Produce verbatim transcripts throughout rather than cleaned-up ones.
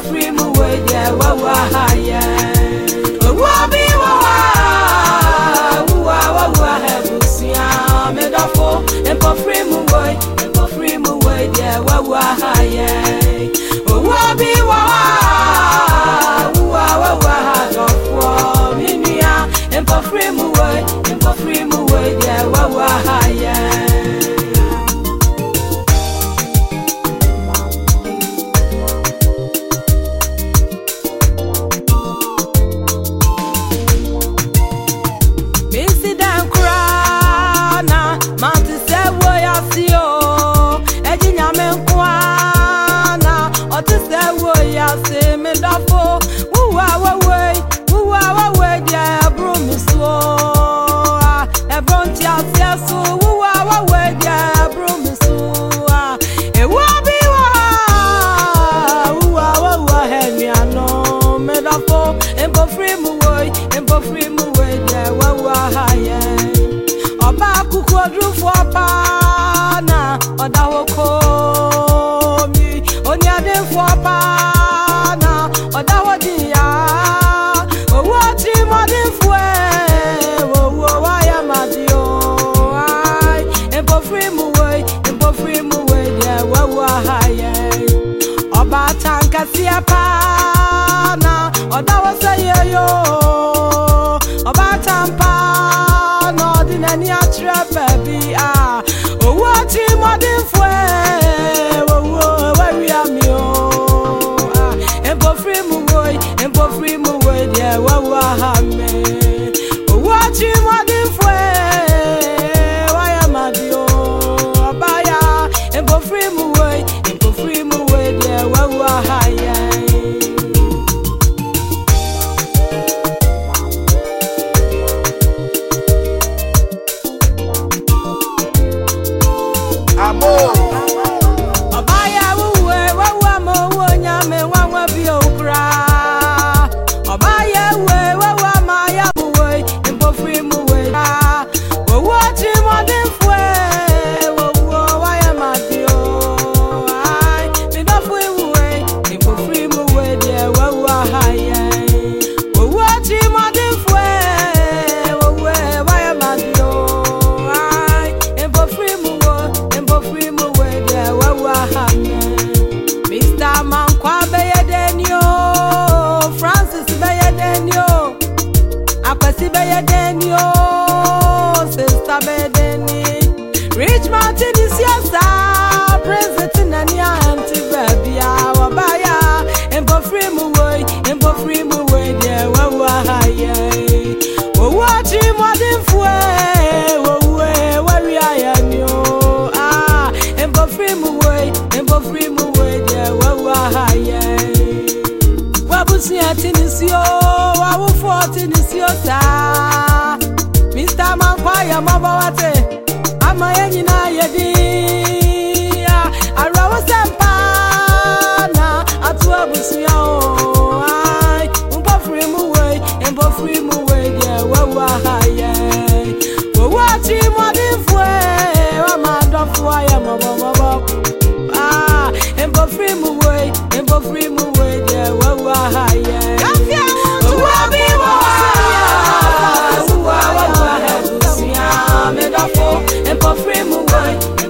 free mu way yeah wa wa haya wa bi wa wa wa wa hebusia me dafo empo free mu way empo free mu way yeah wa wa haya wa bi wa wa wa wa dafo minia empo free mu way empo free mu way yeah wa wa haya say me dafo wuwa wawe wuwa wawe dia bro mi so e bronti afiaso wuwa wawe dia bro mi so e wa bi wa wuwa wawa hemiano me dafo empo free mu way empo free mu way dia wawa haye oba kuku odrufo pa na odawo ko mi onyade fo pa Odawodia, oh what you modern fue, oh why am I dio? I empo free mu way, empo free mu way, yeah, wa high. Oba tanka siapa na, odawo say yo, oba tampa, no dinani atre baby ah, oh what you modern fue, oh where we are me oh. Empo free mu way, empo free mu way, yeah, wa wa ha me. Watch him modern fue, why am I dio? Abaya, empo free mu way, empo free mu way, yeah, wa wa ha yeah. Amor. Rich Martin is your star, president and your auntie baby. Our buyer, and for free mu way, and for free mu way, yeah, wa wa high. Oh, watch him modern fue, oh, where we are, yo. Ah, and for free mu way, and for free mu way, yeah, wa wa high. Wabusi atinisio, wabu forty nisio star. Mister Mankwaya Mabawate. Ama yenyina yedi arawo sempa na atu abusuya o ai umpo free mu way empo free mu way dia wa wa haye wo wachi modern fue wa madofo aya mobobobo ah empo free mu way empo free mu way dia wa wa haye afia wa bi wa wa wa wa habusia me dofo empo free mu way.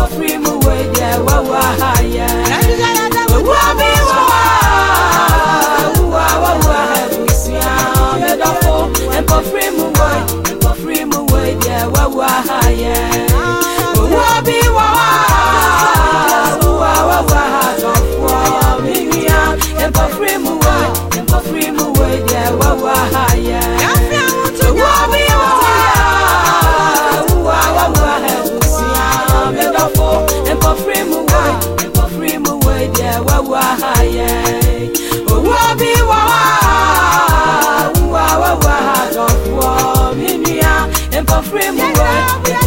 free mu way there wa wa haya wa bi wa wa wa wa busia me do fo empo free mu way empo free mu way there wa wa haya wa bi wa wa wa wa do fo me mia empo free mu way empo free mu way there wa wa haya wa bi wa wa wa wa busia me do fo empo free mu way empo free mu way there wa wa haya wa bi wa wa wa wa do fo me mia empo free mu way